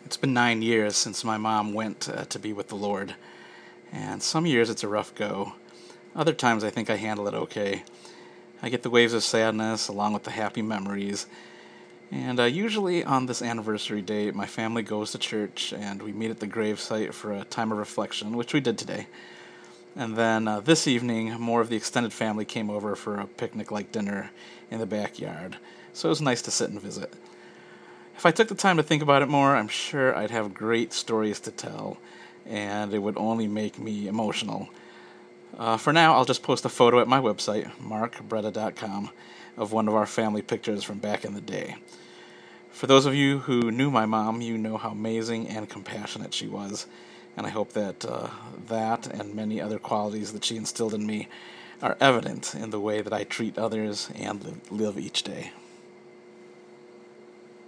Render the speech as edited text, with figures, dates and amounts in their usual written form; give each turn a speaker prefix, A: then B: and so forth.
A: It's been 9 years since my mom went to be with the Lord, and some years it's a rough go. Other times I think I handle it okay. I get the waves of sadness along with the happy memories, and usually on this anniversary date, my family goes to church and we meet at the gravesite for a time of reflection, which we did today. And then this evening, more of the extended family came over for a picnic like dinner in the backyard, so it was nice to sit and visit. If I took the time to think about it more, I'm sure I'd have great stories to tell, and it would only make me emotional. For now, I'll just post a photo at my website, markbretta.com, of one of our family pictures from back in the day. For those of you who knew my mom, you know how amazing and compassionate she was, and I hope that that and many other qualities that she instilled in me are evident in the way that I treat others and live each day.